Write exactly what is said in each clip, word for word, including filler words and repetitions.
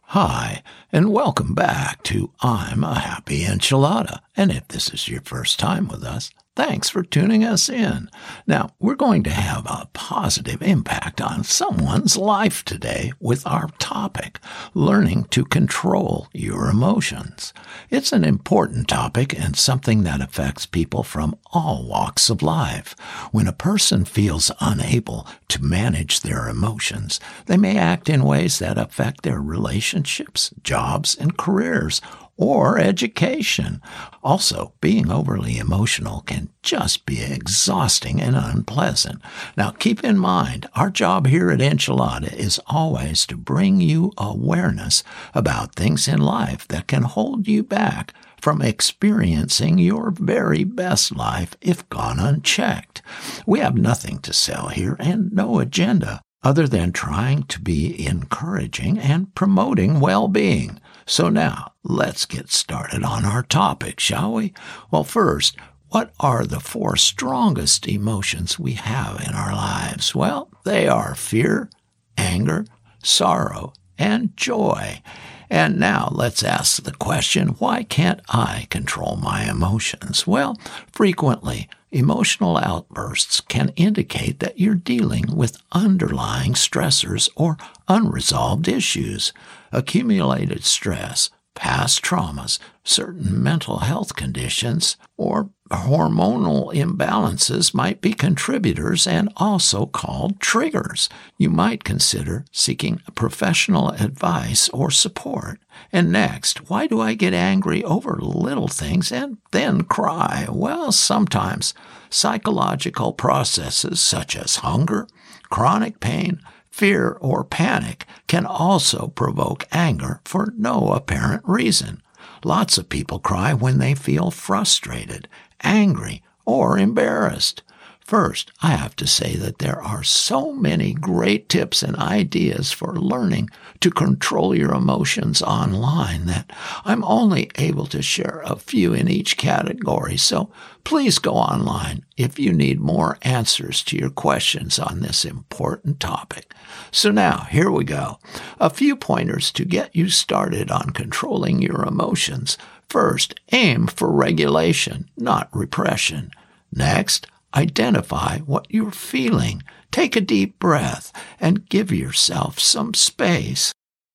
Hi, and welcome back to I'm a Happy Enchilada. And if this is your first time with us, thanks for tuning us in. Now, we're going to have a positive impact on someone's life today with our topic, learning to control your emotions. It's an important topic and something that affects people from all walks of life. When a person feels unable to manage their emotions, they may act in ways that affect their relationships, jobs, and careers, or education. Also, being overly emotional can just be exhausting and unpleasant. Now, keep in mind, our job here at Enchilada is always to bring you awareness about things in life that can hold you back from experiencing your very best life if gone unchecked. We have nothing to sell here and no agenda other than trying to be encouraging and promoting well-being. So now, let's get started on our topic, shall we? Well, first, what are the four strongest emotions we have in our lives? Well, they are fear, anger, sorrow, and joy. And now let's ask the question, why can't I control my emotions? Well, frequently, emotional outbursts can indicate that you're dealing with underlying stressors or unresolved issues. Accumulated stress, past traumas, certain mental health conditions, or hormonal imbalances might be contributors and also called triggers. You might consider seeking professional advice or support. And next, why do I get angry over little things and then cry? Well, sometimes psychological processes such as hunger, chronic pain, fear, or panic can also provoke anger for no apparent reason. Lots of people cry when they feel frustrated, angry, or embarrassed. First, I have to say that there are so many great tips and ideas for learning to control your emotions online that I'm only able to share a few in each category. So please go online if you need more answers to your questions on this important topic. So now, here we go. A few pointers to get you started on controlling your emotions. First, aim for regulation, not repression. Next, identify what you're feeling. Take a deep breath and give yourself some space.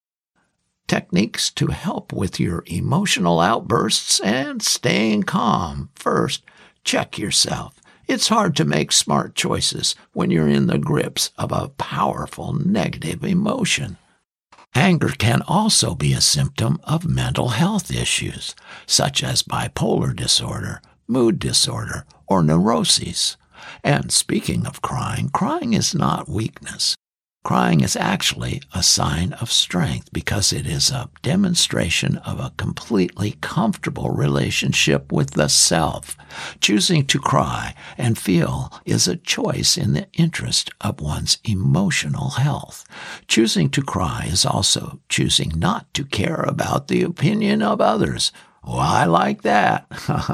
Techniques to help with your emotional outbursts and staying calm. First, check yourself. It's hard to make smart choices when you're in the grips of a powerful negative emotion. Anger can also be a symptom of mental health issues, such as bipolar disorder, mood disorder, or neuroses. And speaking of crying, crying is not weakness. Crying is actually a sign of strength because it is a demonstration of a completely comfortable relationship with the self. Choosing to cry and feel is a choice in the interest of one's emotional health. Choosing to cry is also choosing not to care about the opinion of others. Well, I like that.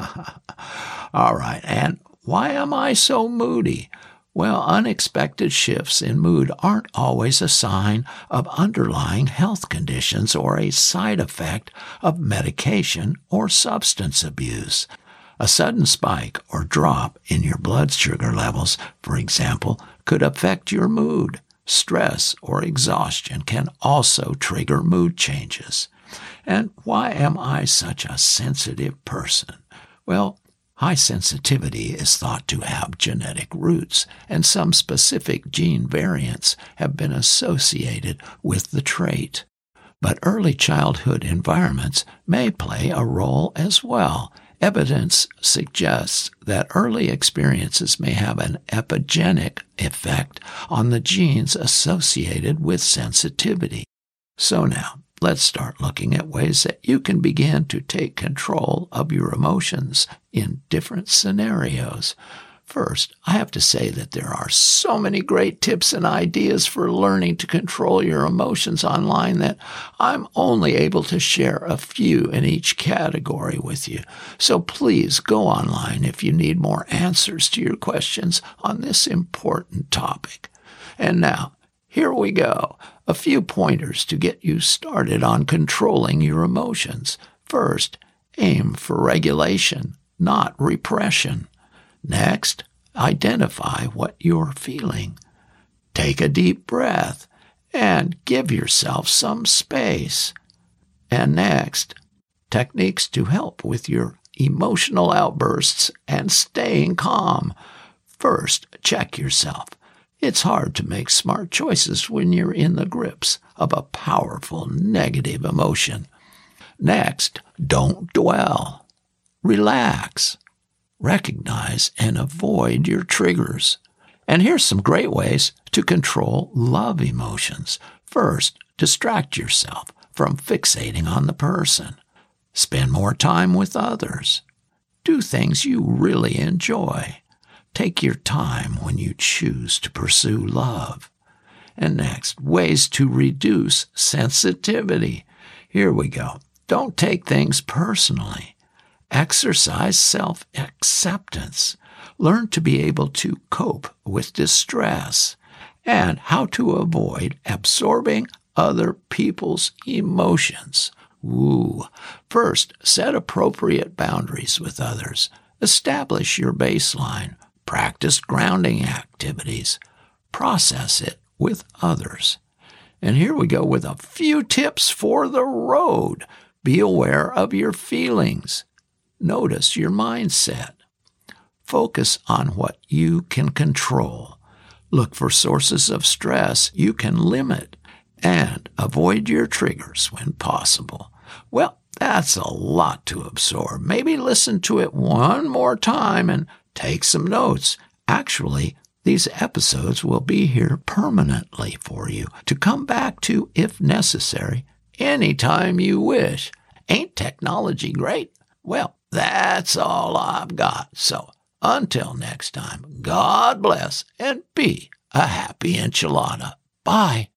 All right, and why am I so moody? Well, unexpected shifts in mood aren't always a sign of underlying health conditions or a side effect of medication or substance abuse. A sudden spike or drop in your blood sugar levels, for example, could affect your mood. Stress or exhaustion can also trigger mood changes. And why am I such a sensitive person? Well, high sensitivity is thought to have genetic roots, and some specific gene variants have been associated with the trait. But early childhood environments may play a role as well. Evidence suggests that early experiences may have an epigenetic effect on the genes associated with sensitivity. So now, let's start looking at ways that you can begin to take control of your emotions in different scenarios. First, I have to say that there are so many great tips and ideas for learning to control your emotions online that I'm only able to share a few in each category with you. So please go online if you need more answers to your questions on this important topic. And now, Here we go. A few pointers to get you started on controlling your emotions. First, aim for regulation, not repression. Next, identify what you're feeling. Take a deep breath and give yourself some space. And next, techniques to help with your emotional outbursts and staying calm. First, check yourself. It's hard to make smart choices when you're in the grips of a powerful negative emotion. Next, don't dwell. Relax. Recognize and avoid your triggers. And here's some great ways to control love emotions. First, distract yourself from fixating on the person. Spend more time with others. Do things you really enjoy. Take your time when you choose to pursue love. And next, ways to reduce sensitivity. Here we go. Don't take things personally. Exercise self-acceptance. Learn to be able to cope with distress and how to avoid absorbing other people's emotions. Ooh. First, set appropriate boundaries with others. Establish your baseline. Practice grounding activities. Process it with others. And here we go with a few tips for the road. Be aware of your feelings. Notice your mindset. Focus on what you can control. Look for sources of stress you can limit. And avoid your triggers when possible. Well, that's a lot to absorb. Maybe listen to it one more time and take some notes. Actually, these episodes will be here permanently for you to come back to if necessary, anytime you wish. Ain't technology great? Well, that's all I've got. So until next time, God bless and be a happy enchilada. Bye.